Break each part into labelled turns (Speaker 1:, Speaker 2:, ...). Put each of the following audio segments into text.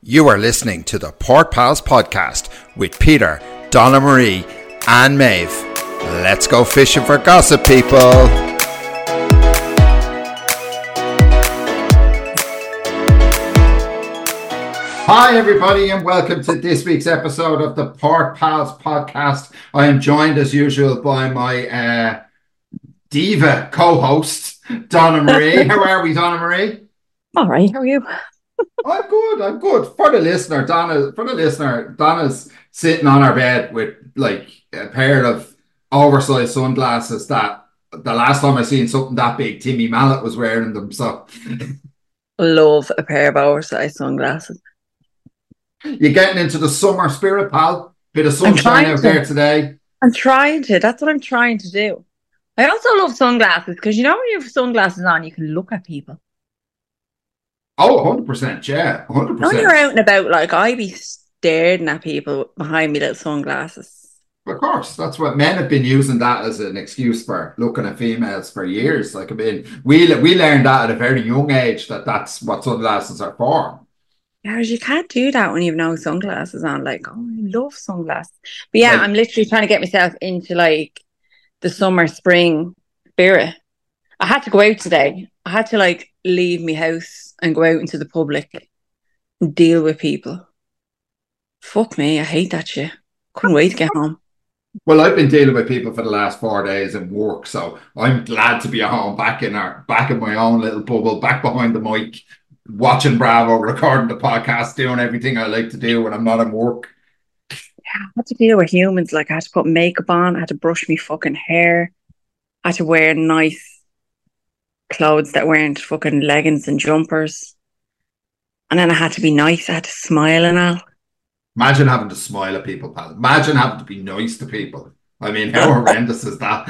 Speaker 1: You are listening to the Port Pals podcast with Peter, Donna Marie, and Maeve. Let's go fishing for gossip, people. Hi, everybody, and welcome to this week's episode of the Port Pals podcast. I am joined, as usual, by my diva co-host, Donna Marie. How are we, Donna Marie?
Speaker 2: All right, how are you?
Speaker 1: I'm good. For the listener, Donna's sitting on her bed with like a pair of oversized sunglasses that the last time I seen something that big, Timmy Mallet was wearing them. So
Speaker 2: Love a pair of oversized sunglasses.
Speaker 1: You're getting into the summer spirit, pal. Bit of sunshine out there today.
Speaker 2: I'm trying to. That's what I'm trying to do. I also love sunglasses because you know when you have sunglasses on, you can look at people.
Speaker 1: Oh, 100%, yeah, 100%.
Speaker 2: When you're out and about, like, I be staring at people behind me little sunglasses.
Speaker 1: Of course, that's what men have been using that as an excuse for looking at females for years. Like, I mean, we learned that at a very young age that's what sunglasses are for.
Speaker 2: Yeah, you can't do that when you've no sunglasses on. Like, oh, I love sunglasses. But yeah, like, I'm literally trying to get myself into like the summer, spring spirit. I had to go out today. I had to like leave my house and go out into the public and deal with people. Fuck me, I hate that shit. Couldn't wait to get home.
Speaker 1: Well, I've been dealing with people for the last 4 days in work, so I'm glad to be at home, back in my own little bubble, back behind the mic, watching Bravo, recording the podcast, doing everything I like to do when I'm not at work.
Speaker 2: Yeah, I had to deal with humans. Like, I had to put makeup on, I had to brush my fucking hair, I had to wear nice clothes that weren't fucking leggings and jumpers. And then I had to be nice. I had to smile and all.
Speaker 1: Imagine having to smile at people, pal. Imagine having to be nice to people. I mean, how horrendous is that?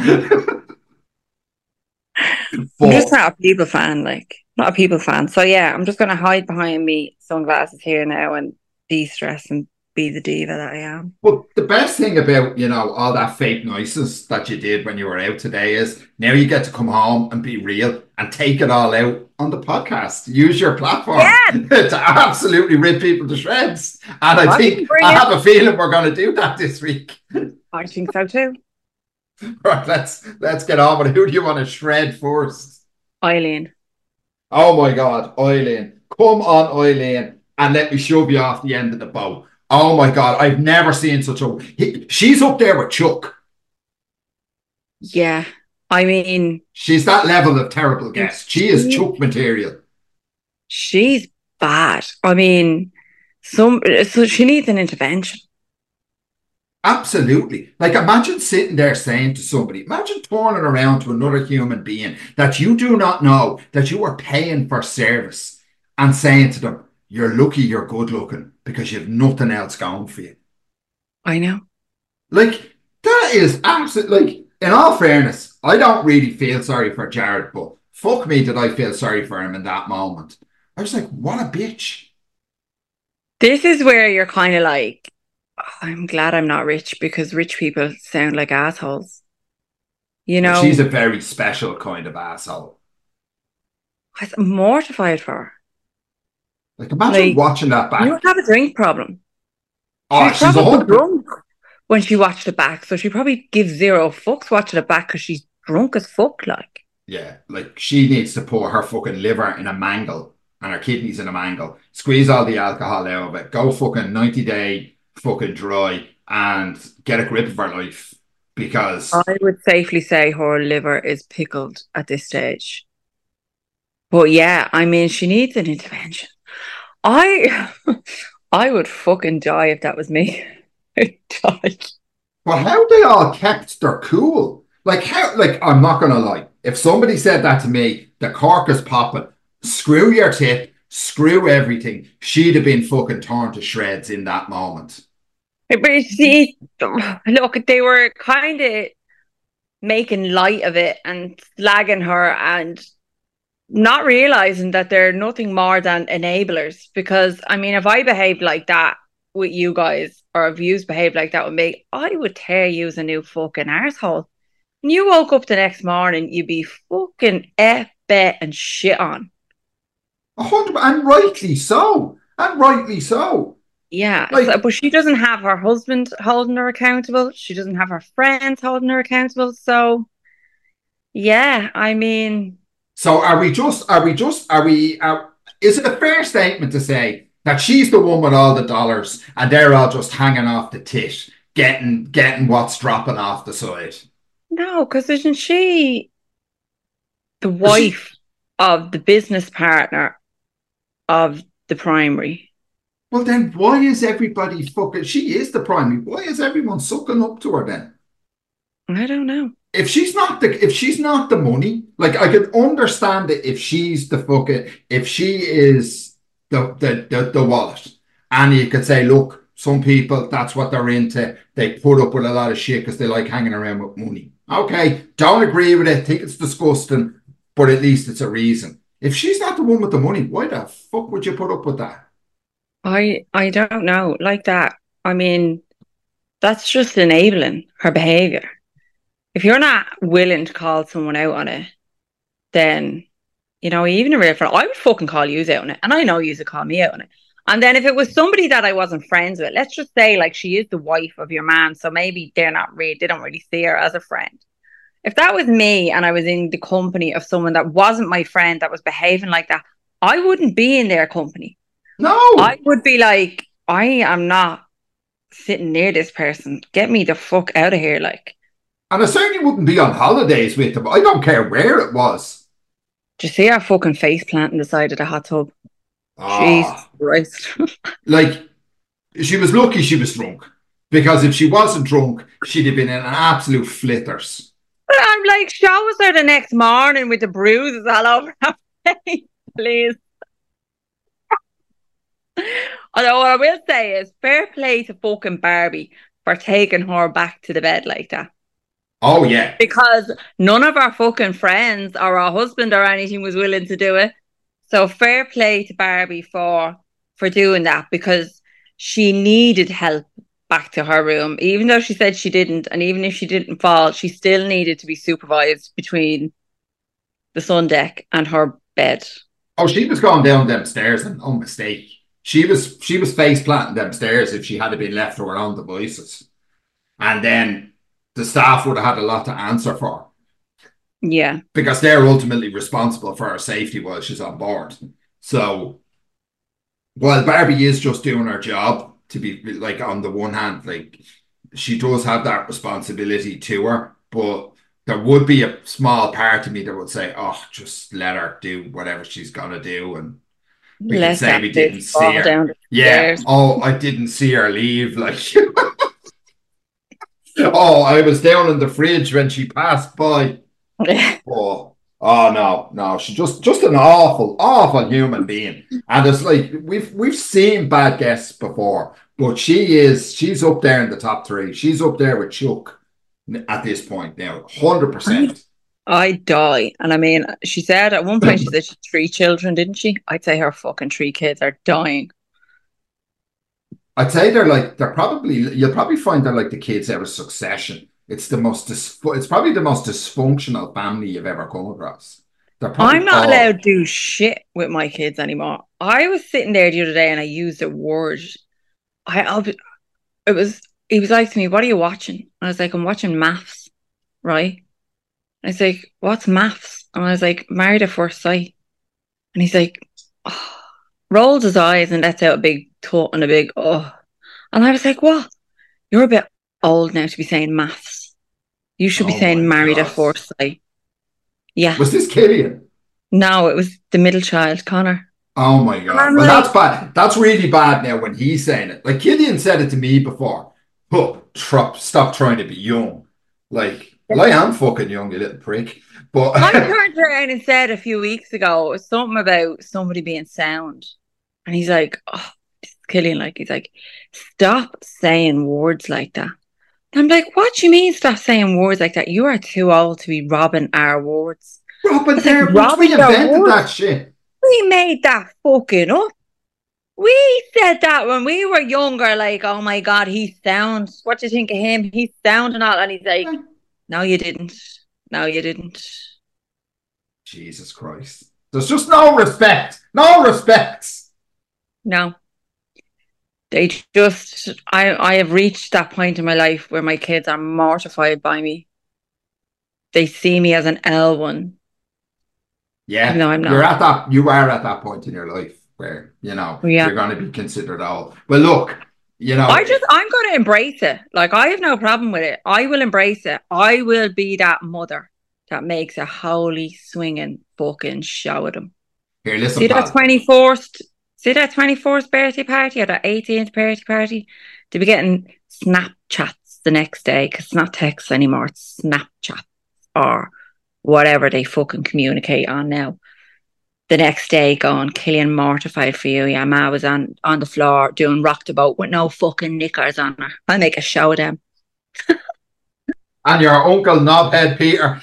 Speaker 2: I'm just not a people fan, not a people fan. So yeah, I'm just going to hide behind me sunglasses here now and de-stress and be the diva that I am.
Speaker 1: Well, the best thing about, all that fake noises that you did when you were out today is now you get to come home and be real and take it all out on the podcast. Use your platform to absolutely rip people to shreds. And I have a feeling we're going to do that this week.
Speaker 2: I think so too.
Speaker 1: Right, let's get on with it. Who do you want to shred first?
Speaker 2: Eileen.
Speaker 1: Oh my God, Eileen. Come on, Eileen, and let me shove you off the end of the boat. Oh my God, I've never seen such a... She's up there with Chuck.
Speaker 2: Yeah, I mean...
Speaker 1: She's that level of terrible guest. She is Chuck material.
Speaker 2: She's bad. I mean, so she needs an intervention.
Speaker 1: Absolutely. Like, imagine sitting there saying to somebody, imagine turning around to another human being that you do not know, that you are paying for service, and saying to them, you're lucky you're good looking because you have nothing else going for you.
Speaker 2: I know.
Speaker 1: Like, that is absolutely, like, in all fairness, I don't really feel sorry for Jared, but fuck me did I feel sorry for him in that moment. I was like, what a bitch.
Speaker 2: This is where you're kind of like, oh, I'm glad I'm not rich because rich people sound like assholes. You know?
Speaker 1: She's a very special kind of asshole.
Speaker 2: I'm mortified for her.
Speaker 1: Like, imagine watching that back.
Speaker 2: You have a drink problem.
Speaker 1: Oh, she's probably
Speaker 2: drunk when she watched it back, so she probably gives zero fucks watching it back because she's drunk as fuck, like.
Speaker 1: Yeah, like, she needs to put her fucking liver in a mangle and her kidneys in a mangle, squeeze all the alcohol out of it, go fucking 90-day fucking dry and get a grip of her life, because...
Speaker 2: I would safely say her liver is pickled at this stage. But yeah, I mean, she needs an intervention. I would fucking die if that was me. I'd die.
Speaker 1: Well, how they all kept their cool. Like, I'm not going to lie. If somebody said that to me, the cork is popping, screw your tip, screw everything, she'd have been fucking torn to shreds in that moment.
Speaker 2: But see, look, they were kind of making light of it and slagging her and not realizing that they're nothing more than enablers. Because, I mean, if I behaved like that with you guys, or if you behaved like that with me, I would tear you as a new fucking arsehole. And you woke up the next morning, you'd be fucking F-bet and shit on.
Speaker 1: 100%, and rightly so. And rightly so.
Speaker 2: Yeah,
Speaker 1: Like,
Speaker 2: but she doesn't have her husband holding her accountable. She doesn't have her friends holding her accountable. So, yeah, I mean,
Speaker 1: so is it a fair statement to say that she's the one with all the dollars and they're all just hanging off the tit, getting what's dropping off the side?
Speaker 2: no, because isn't she the
Speaker 1: But she,
Speaker 2: wife of the business partner of the primary?
Speaker 1: well, then why is everybody fucking? She is the primary. Why is everyone sucking up to her then?
Speaker 2: I don't know.
Speaker 1: If she's not the money, like I could understand it if she's the fucking if she is the wallet. And you could say, look, some people that's what they're into. They put up with a lot of shit because they like hanging around with money. Okay, don't agree with it, think it's disgusting, but at least it's a reason. If she's not the one with the money, why the fuck would you put up with that?
Speaker 2: I don't know. Like that. I mean, that's just enabling her behavior. If you're not willing to call someone out on it, then even a real friend, I would fucking call you out on it. And I know you would call me out on it. And then if it was somebody that I wasn't friends with, let's just say like she is the wife of your man. So maybe they don't really see her as a friend. If that was me and I was in the company of someone that wasn't my friend that was behaving like that, I wouldn't be in their company. I
Speaker 1: No.
Speaker 2: would be like, I am not sitting near this person. Get me the fuck out of here. Like,
Speaker 1: And I certainly wouldn't be on holidays with them. I don't care where it was.
Speaker 2: do you see our fucking face plant in the side of the hot tub? Jesus
Speaker 1: Ah,
Speaker 2: Christ.
Speaker 1: like she was lucky she was drunk. Because if she wasn't drunk, she'd have been in an absolute flitters.
Speaker 2: I'm like, show us her the next morning with the bruises all over her face, please. Although what I will say is fair play to fucking Barbie for taking her back to the bed like that.
Speaker 1: Oh yeah.
Speaker 2: Because none of our fucking friends or our husband or anything was willing to do it. So fair play to Barbie for doing that because she needed help back to her room. Even though she said she didn't, and even if she didn't fall, she still needed to be supervised between the sun deck and her bed.
Speaker 1: Oh, she was going down them stairs and no mistake. She was face planting them stairs if she had been left to her own devices. And then the staff would have had a lot to answer for.
Speaker 2: Yeah.
Speaker 1: Because they're ultimately responsible for her safety while she's on board. So while Barbie is just doing her job, to be like on the one hand, like she does have that responsibility to her, but there would be a small part of me that would say, "Oh, just let her do whatever she's gonna do," and we can
Speaker 2: Let
Speaker 1: say
Speaker 2: that
Speaker 1: we
Speaker 2: bitch
Speaker 1: didn't see
Speaker 2: fall
Speaker 1: her.
Speaker 2: down the
Speaker 1: Yeah.
Speaker 2: stairs.
Speaker 1: Oh, I didn't see her leave. Like, oh, I was down in the fridge when she passed by. Oh, oh no, no, she's just an awful, awful human being. And it's like we've seen bad guests before, but she's up there in the top three. She's up there with Chuck at this point now,
Speaker 2: I
Speaker 1: 100%.
Speaker 2: I die. And I mean, she said at one point she said she had 3 children, didn't she? I'd say her fucking 3 kids are dying.
Speaker 1: I'd say they're probably you'll probably find they're like the kids out of Succession. It's probably the most dysfunctional family you've ever come across. They're
Speaker 2: I'm
Speaker 1: probably
Speaker 2: not allowed
Speaker 1: all.
Speaker 2: to do shit with my kids anymore. I was sitting there the other day and I used a word. I'll be, it was he was like to me, "What are you watching?" I was like, "I'm watching maths, right?" And he's like, "What's maths?" And I was like, "Married at First Sight." And he's like, oh, rolls his eyes and lets out a big tut and a big oh. And I was like, "What? You're a bit old now to be saying maths. You should be
Speaker 1: Oh my
Speaker 2: saying married at
Speaker 1: God.
Speaker 2: First Sight." Yeah.
Speaker 1: Was this Killian?
Speaker 2: No, it was the middle child, Connor.
Speaker 1: Oh my
Speaker 2: And
Speaker 1: God.
Speaker 2: I'm
Speaker 1: Well, that's
Speaker 2: like,
Speaker 1: bad. That's really bad now when he's saying it. Like Killian said it to me before. Oh, stop trying to be young. Like, well, I am fucking young, you little prick.
Speaker 2: I
Speaker 1: But
Speaker 2: turned around and said a few weeks ago something about somebody being sound. And he's like, oh, Killian, like, he's like, stop saying words like that. And I'm like, what do you mean stop saying words like that? You are too old to be robbing our words. I
Speaker 1: Robin
Speaker 2: was like,
Speaker 1: there, once we
Speaker 2: robbing your
Speaker 1: invented that
Speaker 2: words?
Speaker 1: shit.
Speaker 2: We made that fucking up. We said that when we were younger, like, oh my God, he's sound. What do you think of him? He's sound and all. And he's like, no, you didn't. No, you didn't.
Speaker 1: Jesus Christ. There's just no respect. No respect.
Speaker 2: No. They just, I have reached that point in my life where my kids are mortified by me. They see me as an L1, even
Speaker 1: Yeah,
Speaker 2: though I'm not.
Speaker 1: you are at that point in your life where,
Speaker 2: Yeah.
Speaker 1: you're going to be considered old. Well, look, you know,
Speaker 2: I'm going to embrace it. Like, I have no problem with it. I will embrace it. I will be that mother that makes a holy swinging fucking show of them.
Speaker 1: here, listen,
Speaker 2: See that
Speaker 1: pal.
Speaker 2: 24th, see that 24th birthday party or that 18th birthday party? To be getting Snapchats the next day because it's not texts anymore, it's Snapchat or whatever they fucking communicate on now. The next day going, Killian mortified for you. Yeah, Ma was on the floor doing rock the boat with no fucking knickers on her. I'll make a show of them.
Speaker 1: And your uncle Knobhead Peter.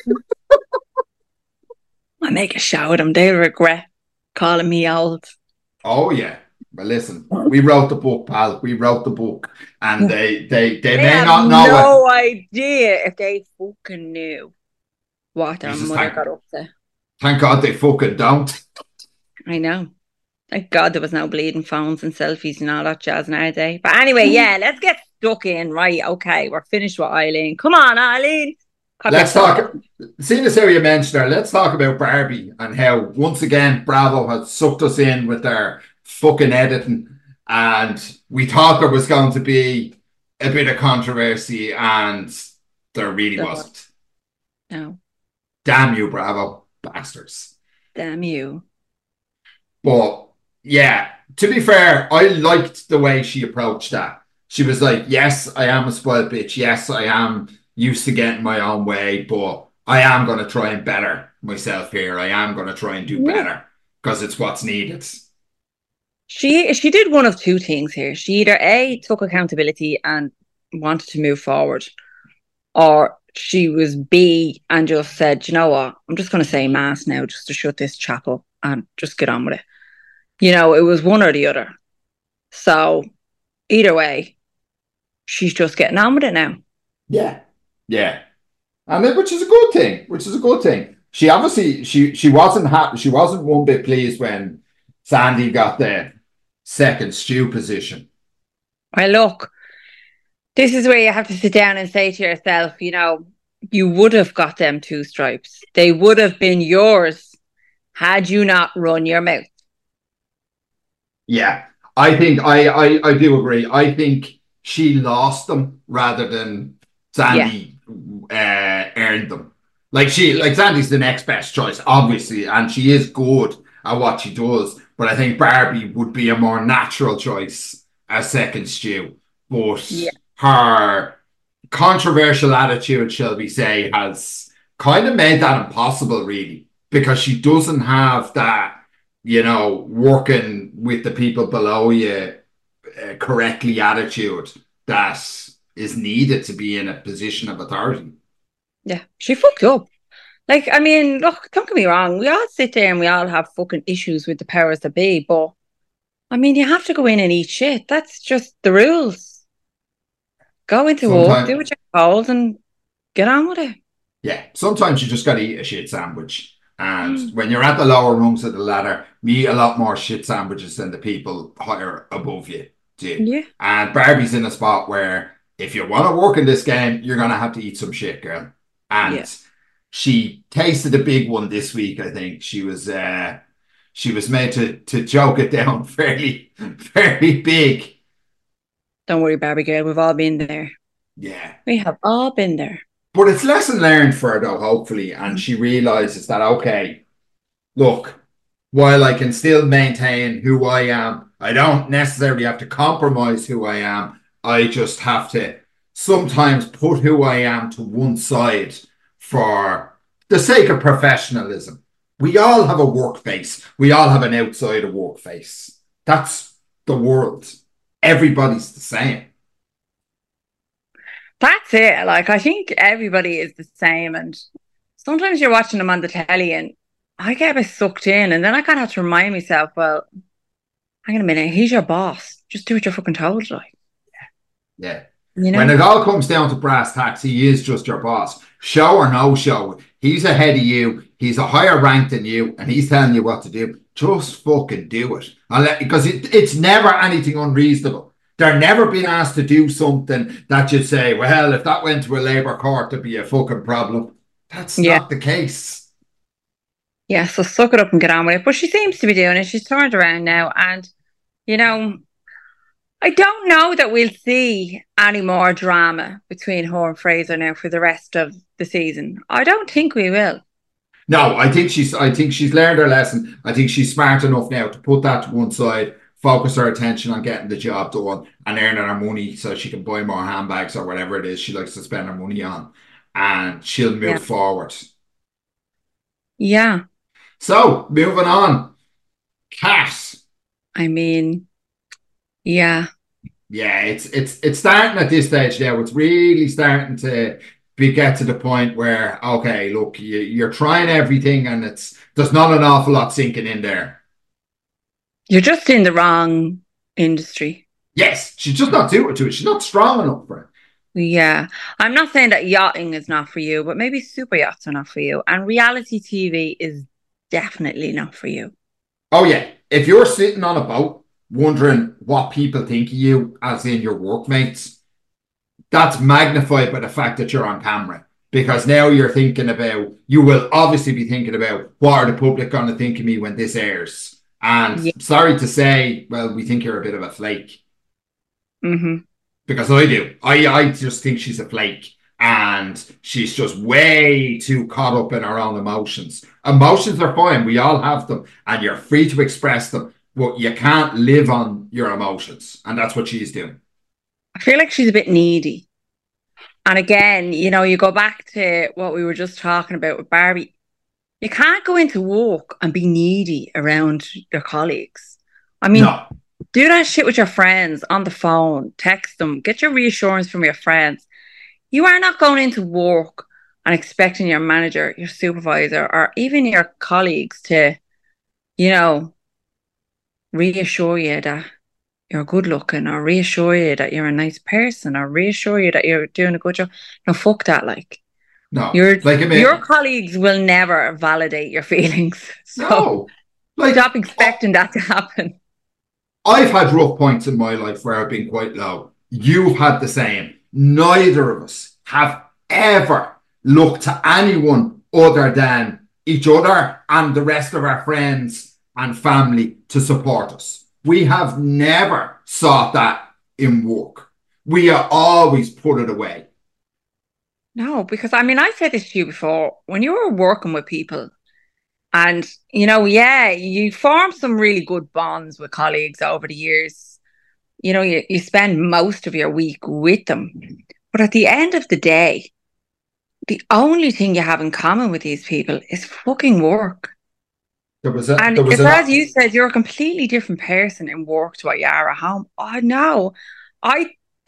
Speaker 2: I'll make a show of them. They'll regret calling me old.
Speaker 1: Oh yeah. Well, listen, we wrote the book, pal. We wrote the book, and they may not know it.
Speaker 2: No idea if they fucking knew what their mother got up to.
Speaker 1: Thank God they fucking don't.
Speaker 2: I know. Thank God there was no bleeding phones and selfies and all that jazz nowadays. But anyway, yeah, let's get stuck in. Right, okay, we're finished with Eileen. Come on, Eileen.
Speaker 1: Let's talk. Seeing as how you mentioned her, let's talk about Barbie and how once again Bravo has sucked us in with their fucking editing, and we thought there was going to be a bit of controversy, and there really wasn't.
Speaker 2: No.
Speaker 1: Damn you, Bravo bastards.
Speaker 2: Damn you.
Speaker 1: But yeah, to be fair, I liked the way she approached that. She was like, yes, I am a spoiled bitch. Yes, I am used to getting my own way, but I am going to try and better myself here. I am going to try and do better because it's what's needed.
Speaker 2: She did one of two things here. She either A, took accountability and wanted to move forward, or she was B and just said, you know what, I'm just going to say mass now just to shut this chap up and just get on with it. It was one or the other. So either way, she's just getting on with it now.
Speaker 1: Yeah. Yeah. And which is a good thing. She obviously she wasn't happy. She wasn't one bit pleased when Sandy got the second stew position.
Speaker 2: Well, look, this is where you have to sit down and say to yourself, you would have got them 2 stripes. They would have been yours had you not run your mouth.
Speaker 1: Yeah, I think I do agree. I think she lost them rather than Sandy earned them. Like Sandy's the next best choice, obviously, and she is good at what she does. But I think Barbie would be a more natural choice as second stew. But her controversial attitude, shall we say, has kind of made that impossible, really, because she doesn't have that, working with the people below you correctly attitude that is needed to be in a position of authority.
Speaker 2: Yeah, she fucked up. Like, I mean, look, don't get me wrong. We all sit there and we all have fucking issues with the powers that be, but I mean, you have to go in and eat shit. That's just the rules. Go into work, do what you're told, and get on with it.
Speaker 1: Yeah, sometimes you just got to eat a shit sandwich. And when you're at the lower rungs of the ladder, you eat a lot more shit sandwiches than the people higher above you do.
Speaker 2: Yeah.
Speaker 1: And Barbie's in a spot where if you want to work in this game, you're going to have to eat some shit, girl. And she tasted a big one this week, I think. She was made to choke it down fairly, fairly big.
Speaker 2: Don't worry, Barbie girl. We've all been there.
Speaker 1: Yeah.
Speaker 2: We have all been there.
Speaker 1: But it's lesson learned for her, though, hopefully. And she realizes that, okay, look, while I can still maintain who I am, I don't necessarily have to compromise who I am. I just have to sometimes put who I am to one side for the sake of professionalism. We all have a work face. We all have an outside of work face. That's the world. Everybody's the same.
Speaker 2: That's it. Like, I think everybody is the same. And sometimes you're watching them on the telly and I get a bit sucked in. And then I kind of have to remind myself, well, hang on a minute. He's your boss. Just do what you're fucking told. Like,
Speaker 1: yeah. When it all comes down to brass tacks, he is just your boss. Show or no show. He's ahead of you. He's a higher rank than you. And he's telling you what to do. Just fucking do it. Because it's never anything unreasonable. They're never being asked to do something that you'd say, well, if that went to a Labour court, there'd be a fucking problem. That's
Speaker 2: Yeah.
Speaker 1: not the case.
Speaker 2: Yeah, so suck it up and get on with it. But she seems to be doing it. She's turned around now. And, you know, I don't know that we'll see any more drama between her and Fraser now for the rest of the season. I don't think we will.
Speaker 1: No, I think she's learned her lesson. I think she's smart enough now to put that to one side, focus her attention on getting the job done and earning her money so she can buy more handbags or whatever it is she likes to spend her money on. And she'll move forward.
Speaker 2: Yeah.
Speaker 1: So, moving on. Kat.
Speaker 2: I mean, yeah.
Speaker 1: Yeah, it's starting at this stage now. It's really starting to get to the point where, okay, look, you're trying everything and there's not an awful lot sinking in there.
Speaker 2: You're just in the wrong industry.
Speaker 1: Yes, she's just not suited to it. She's not strong enough for it.
Speaker 2: Yeah. I'm not saying that yachting is not for you, but maybe super yachts are not for you. And reality TV is definitely not for you.
Speaker 1: Oh, yeah. If you're sitting on a boat wondering what people think of you, as in your workmates, that's magnified by the fact that you're on camera. Because now you will obviously be thinking about, what are the public going to think of me when this airs? And sorry to say, well, we think you're a bit of a flake.
Speaker 2: Mm-hmm.
Speaker 1: Because I do. I just think she's a flake. And she's just way too caught up in her own emotions. Emotions are fine. We all have them. And you're free to express them. But you can't live on your emotions. And that's what she's doing.
Speaker 2: I feel like she's a bit needy. And again, you know, you go back to what we were just talking about with Barbie. You can't go into work and be needy around your colleagues. I mean, do that shit with your friends on the phone, text them, get your reassurance from your friends. You are not going into work and expecting your manager, your supervisor, or even your colleagues to, you know, reassure you that you're good looking, or reassure you that you're a nice person, or reassure you that you're doing a good job. No, fuck that, like.
Speaker 1: No.
Speaker 2: Your colleagues will never validate your feelings. So stop expecting that to happen.
Speaker 1: I've had rough points in my life where I've been quite low. You've had the same. Neither of us have ever looked to anyone other than each other and the rest of our friends and family to support us. We have never sought that in work. We have always put it away.
Speaker 2: No, because I mean, I said this to you before, when you were working with people and, you know, you form some really good bonds with colleagues over the years. You know, you spend most of your week with them. But at the end of the day, the only thing you have in common with these people is fucking work. As you said, you're a completely different person in work to what you are at home. Oh, no. I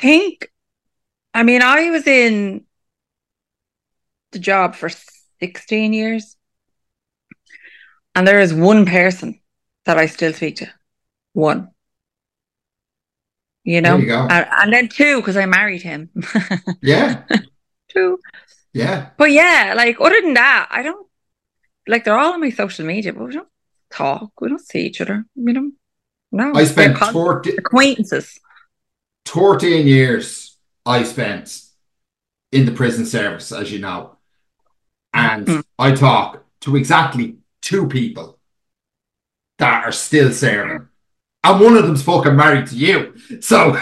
Speaker 2: was in the job for 16 years. And there is one person that I still speak to. One. You know?
Speaker 1: There you go.
Speaker 2: And then two, because I married him.
Speaker 1: Yeah.
Speaker 2: Two.
Speaker 1: Yeah.
Speaker 2: But yeah, like, other than that, I don't, like, they're all on my social media, but we don't talk. We don't see each other. You know? No.
Speaker 1: I spent
Speaker 2: acquaintances.
Speaker 1: 13 years I spent in the prison service, as you know. And I talk to exactly 2 people that are still serving. And one of them's fucking married to you. So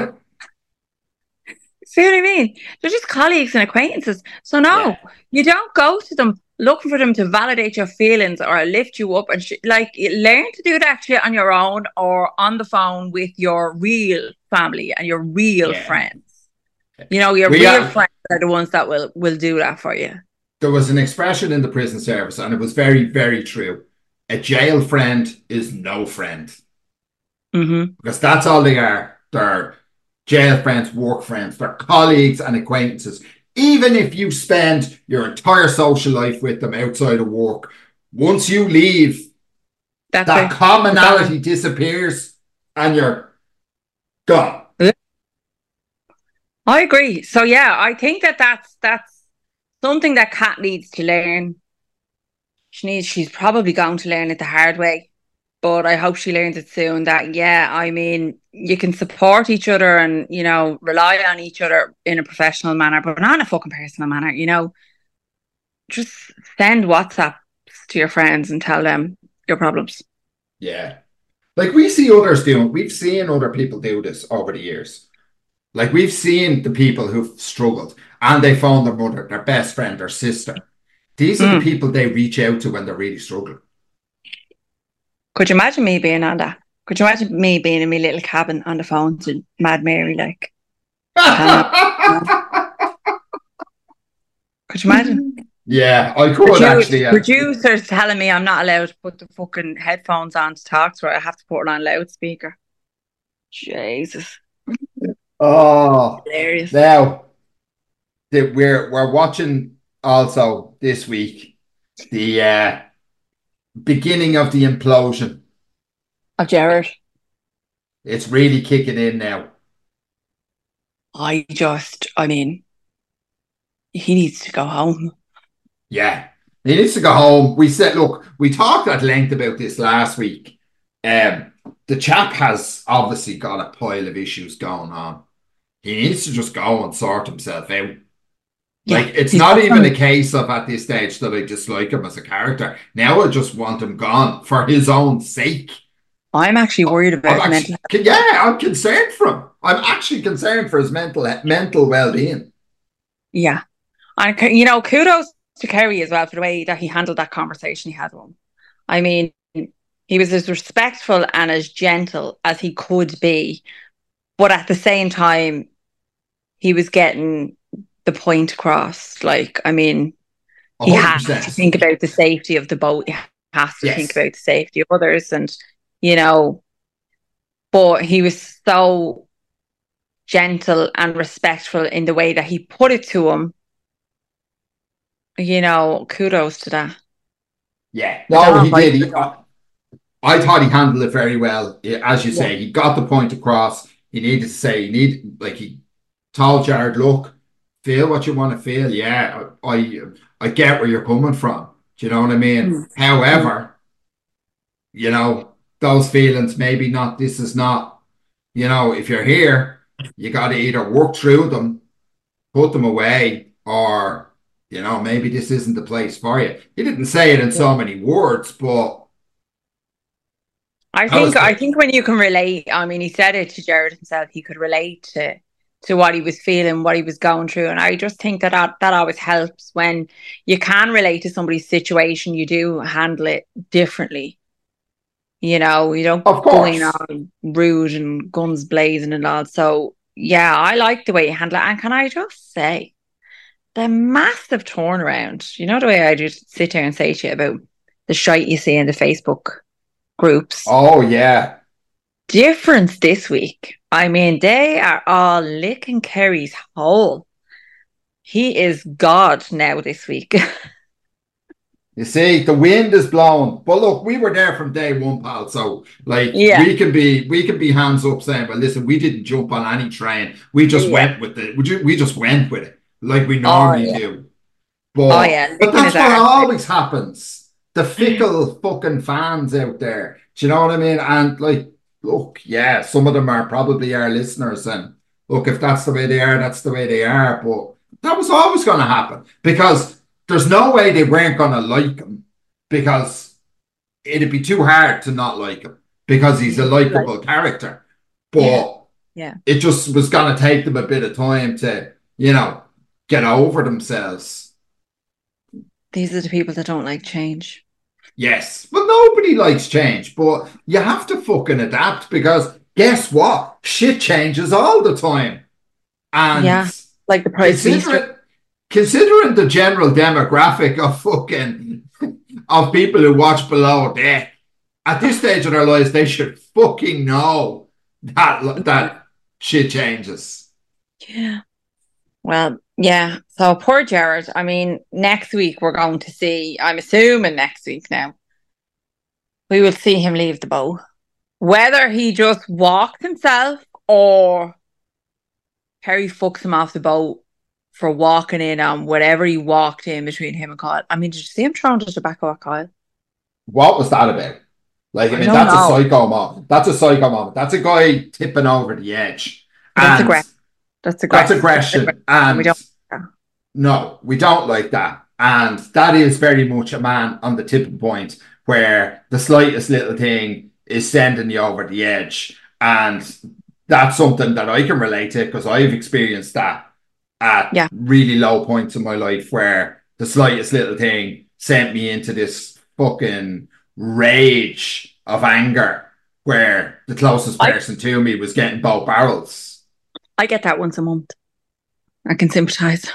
Speaker 2: see what I mean? They're just colleagues and acquaintances. So no, you don't go to them looking for them to validate your feelings or lift you up and like, learn to do that shit on your own or on the phone with your real family and your real friends. You know, your real friends are the ones that will do that for you.
Speaker 1: There was an expression in the prison service, and it was very, very true. A jail friend is no friend.
Speaker 2: Mm-hmm.
Speaker 1: Because that's all they are. They're jail friends, work friends, they're colleagues and acquaintances. Even if you spend your entire social life with them outside of work, once you leave, that commonality disappears and you're gone.
Speaker 2: I agree. So yeah, I think that's something that Kat needs to learn. She's probably going to learn it the hard way. but I hope she learns it soon that, yeah, I mean, you can support each other and, you know, rely on each other in a professional manner, but not in a fucking personal manner, you know. Just send WhatsApps to your friends and tell them your problems.
Speaker 1: Yeah. Like we see others doing, we've seen other people do this over the years. Like we've seen the people who've struggled and they found their mother, their best friend, their sister. These are the
Speaker 2: Mm.
Speaker 1: people they reach out to when they're really struggling.
Speaker 2: Could you imagine me being on that? Could you imagine me being in my little cabin on the phone to Mad Mary, like, telling her? Could you imagine?
Speaker 1: Yeah, I could actually.
Speaker 2: Producers telling me I'm not allowed to put the fucking headphones on to talk to her. I have to put it on loudspeaker. Jesus.
Speaker 1: Oh,
Speaker 2: Hilarious.
Speaker 1: now we're watching also this week the beginning of the implosion.
Speaker 2: Of Jared.
Speaker 1: It's really kicking in now.
Speaker 2: I mean, he needs to go home.
Speaker 1: Yeah, he needs to go home. We said, look, we talked at length about this last week. The chap has obviously got a pile of issues going on. He needs to just go and sort himself out. Like,
Speaker 2: Yeah,
Speaker 1: it's
Speaker 2: he's
Speaker 1: not even
Speaker 2: gone.
Speaker 1: a case of at this stage that I dislike him as a character. Now I just want him gone for his own sake.
Speaker 2: I'm actually worried about his mental health.
Speaker 1: Yeah, I'm concerned for him. I'm actually concerned for his mental well-being.
Speaker 2: Yeah. And, you know, kudos to Kerry as well for the way that he handled that conversation he had with him. I mean, he was as respectful and as gentle as he could be, but at the same time, he was getting the point across. Like, I mean, he has to
Speaker 1: 100%.
Speaker 2: think about the safety of the boat. He has to think
Speaker 1: Yes.
Speaker 2: about the safety of others, and you know, but he was so gentle and respectful in the way that he put it to him. You know, kudos to that.
Speaker 1: Yeah.
Speaker 2: I don't
Speaker 1: No,
Speaker 2: know
Speaker 1: he
Speaker 2: if I
Speaker 1: did.
Speaker 2: could have.
Speaker 1: I thought he handled it very well. As you
Speaker 2: Yeah.
Speaker 1: say, he got the point across. He needed to say, he told Jared, look, feel what you want to feel. Yeah, I get where you're coming from. Do you know what I mean?
Speaker 2: Mm.
Speaker 1: However, you know, those feelings, maybe not, this is not, you know, if you're here, you got to either work through them, put them away, or, you know, maybe this isn't the place for you. He didn't say it in so many words, but
Speaker 2: I
Speaker 1: that was
Speaker 2: think when you can relate, I mean, he said it to Jared himself. He could relate to what he was feeling, what he was going through, and I just think that always helps when you can relate to somebody's situation. You do handle it differently. You know, you don't
Speaker 1: of
Speaker 2: go in
Speaker 1: course.
Speaker 2: all rude and guns blazing and all. So yeah, I like the way you handle it. And can I just say the massive turnaround? You know the way I just sit there and say to you about the shite you see in the Facebook groups.
Speaker 1: Oh, yeah.
Speaker 2: Difference this week. I mean, they are all licking Kerry's hole. He is God now this week.
Speaker 1: You see, the wind is blowing. But look, we were there from day one, pal. So like
Speaker 2: Yeah.
Speaker 1: we can be hands up saying, well, listen, we didn't jump on any train. We just
Speaker 2: Yeah.
Speaker 1: went with it. We just went with it like we
Speaker 2: Oh
Speaker 1: normally
Speaker 2: yeah.
Speaker 1: do.
Speaker 2: Oh yeah.
Speaker 1: But
Speaker 2: Licking
Speaker 1: that's
Speaker 2: his
Speaker 1: what
Speaker 2: arse.
Speaker 1: always happens. The fickle fucking fans out there. Do you know what I mean? And like, look, yeah, some of them are probably our listeners. And look, if that's the way they are, that's the way they are. But that was always going to happen because there's no way they weren't going to like him because it'd be too hard to not like him because he's a likable character.
Speaker 2: Yeah.
Speaker 1: But
Speaker 2: Yeah.
Speaker 1: it just was going to take them a bit of time to, you know, get over themselves.
Speaker 2: These are the people that don't like change.
Speaker 1: Yes. Well, nobody likes change, but you have to fucking adapt because guess what? Shit changes all the time. And
Speaker 2: Yeah. Like the price of
Speaker 1: considering
Speaker 2: Easter.
Speaker 1: considering the general demographic of fucking of people who watch Below Deck, at this stage of their lives, they should fucking know that shit changes.
Speaker 2: Yeah. Well, yeah. So poor Jared. I mean, next week we're going to see, I'm assuming next week now, we will see him leave the boat. Whether he just walked himself or Harry fucks him off the boat for walking in on whatever he walked in between him and Kyle. I mean, did you see him throwing to the back of Kyle?
Speaker 1: What was that about? Like, I
Speaker 2: I
Speaker 1: mean,
Speaker 2: don't
Speaker 1: that's a
Speaker 2: know.
Speaker 1: psycho moment. That's a psycho moment. That's a guy tipping over the edge.
Speaker 2: That's
Speaker 1: And
Speaker 2: aggressive. That's
Speaker 1: that's
Speaker 2: aggressive. That's aggressive.
Speaker 1: aggression.
Speaker 2: And we
Speaker 1: And
Speaker 2: don't.
Speaker 1: no, we don't like that. And that is very much a man on the tipping point where the slightest little thing is sending you over the edge. And that's something that I can relate to because I've experienced that at
Speaker 2: Yeah.
Speaker 1: really low points in my life where the slightest little thing sent me into this fucking rage of anger where the closest
Speaker 2: I
Speaker 1: person to me was getting both barrels.
Speaker 2: I get that once a month. I can sympathize.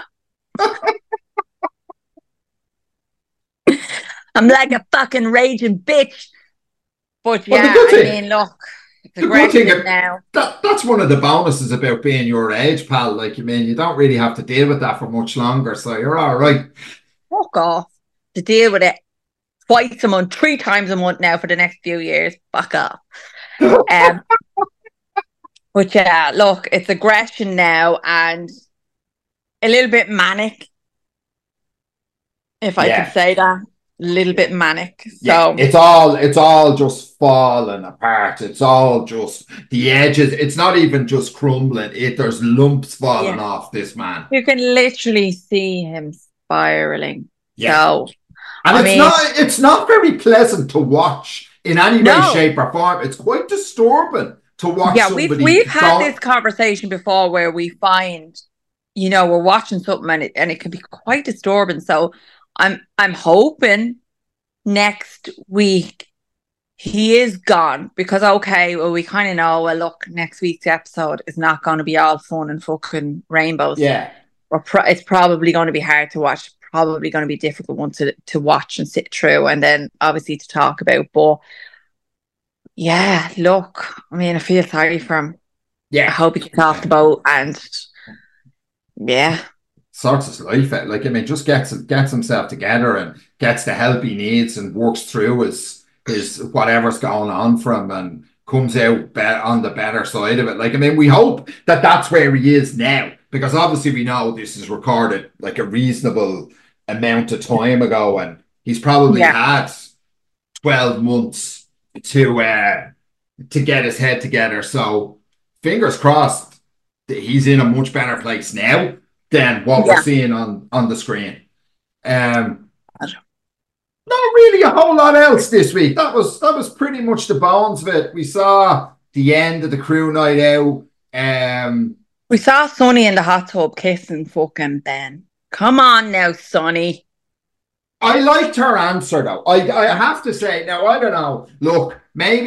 Speaker 2: I'm like a fucking raging bitch. But
Speaker 1: Well,
Speaker 2: yeah, I mean, look, it's
Speaker 1: the good thing
Speaker 2: aggressive now.
Speaker 1: that's one of the bonuses about being your age, pal. Like, I mean, you don't really have to deal with that for much longer, so you're all right.
Speaker 2: Fuck off. To deal with it twice a month, 3 times a month now for the next few years. Fuck off. Um, but yeah, look, it's aggression now and a little bit manic, if I could
Speaker 1: Yeah,
Speaker 2: say that. A little
Speaker 1: yeah,
Speaker 2: bit manic.
Speaker 1: yeah.
Speaker 2: So
Speaker 1: It's all just falling apart. It's all just the edges. It's not even just crumbling. There's lumps falling
Speaker 2: yeah,
Speaker 1: off this man.
Speaker 2: you can literally see him spiraling.
Speaker 1: Yeah.
Speaker 2: So
Speaker 1: And
Speaker 2: I mean,
Speaker 1: it's not very pleasant to watch in any way,
Speaker 2: no.
Speaker 1: shape, or form. It's quite disturbing to watch
Speaker 2: Yeah, we've
Speaker 1: somebody
Speaker 2: we've had
Speaker 1: go.
Speaker 2: this conversation before where we find, we're watching something and it can be quite disturbing. So I'm hoping next week he is gone because okay, well we kind of know. Well, look, next week's episode is not going to be all fun and fucking rainbows.
Speaker 1: Yeah,
Speaker 2: Or it's probably going to be hard to watch. Probably going to be a difficult one to watch and sit through, and then obviously to talk about. But yeah, look, I mean, I feel sorry for him. I
Speaker 1: yeah.
Speaker 2: hope he gets off the boat and yeah.
Speaker 1: Sorts his life out. Like, I mean, just gets himself together and gets the help he needs and works through his whatever's going on for him and comes out on the better side of it. Like, I mean, we hope that that's where he is now because obviously we know this is recorded like a reasonable amount of time ago and he's probably
Speaker 2: Yeah.
Speaker 1: had 12 months to get his head together. So fingers crossed that he's in a much better place now than what we're
Speaker 2: Yeah.
Speaker 1: seeing on the screen. Not really a whole lot else this week. That was pretty much the bones of it. We saw the end of the crew night out.
Speaker 2: We saw Sonny in the hot tub kissing fucking Ben. Come on now, Sonny.
Speaker 1: I liked her answer though. I have to say, now I don't know. Look,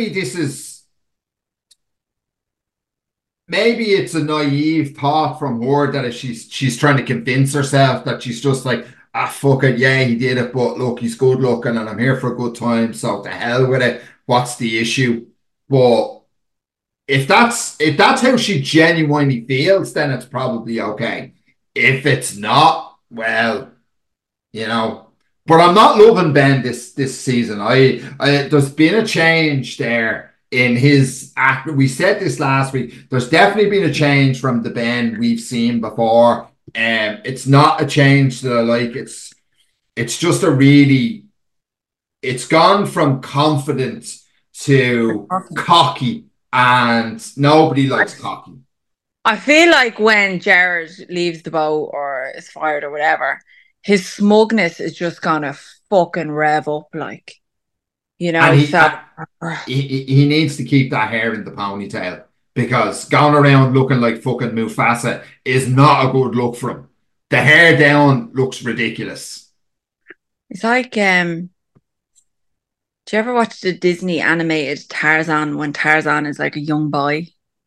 Speaker 1: maybe it's a naive thought from her that she's trying to convince herself that she's just like, fuck it, yeah, he did it, but look, he's good looking and I'm here for a good time, so to hell with it. What's the issue? But if that's how she genuinely feels, then it's probably okay. If it's not, well, you know. But I'm not loving Ben this season. I there's been a change there in his act. We said this last week. There's definitely been a change from the Ben we've seen before. It's not a change that I like. It's just it's gone from confident to cocky, and nobody likes cocky.
Speaker 2: I feel like when Jared leaves the boat or is fired or whatever, his smugness is just gonna fucking rev up, like,
Speaker 1: And
Speaker 2: so
Speaker 1: he needs to keep that hair in the ponytail because going around looking like fucking Mufasa is not a good look for him. The hair down looks ridiculous.
Speaker 2: it's like do you ever watch the Disney animated Tarzan when Tarzan is like a young boy?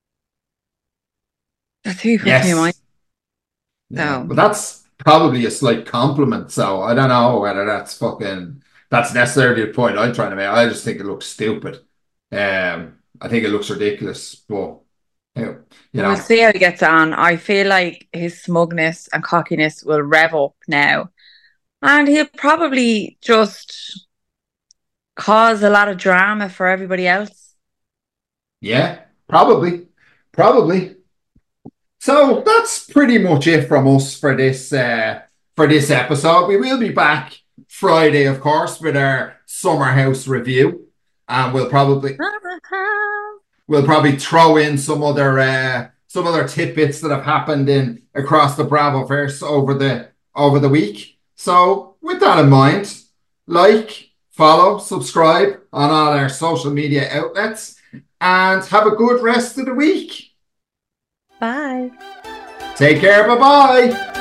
Speaker 2: That's who he puts me in mind.
Speaker 1: Yes. Yeah.
Speaker 2: So
Speaker 1: But that's probably a slight compliment. So I don't know whether that's necessarily the point I'm trying to make. I just think it looks stupid. I think it looks ridiculous. But you
Speaker 2: we'll
Speaker 1: know,
Speaker 2: see how he gets on. I feel like his smugness and cockiness will rev up now. And he'll probably just cause a lot of drama for everybody else.
Speaker 1: yeah, probably. Probably. So that's pretty much it from us for this episode. We will be back Friday, of course, with our summer house review. and we'll probably throw in some other tidbits that have happened in across the Bravoverse over the week. So with that in mind, like, follow, subscribe on all our social media outlets, and have a good rest of the week.
Speaker 2: Bye.
Speaker 1: Take care. Bye-bye.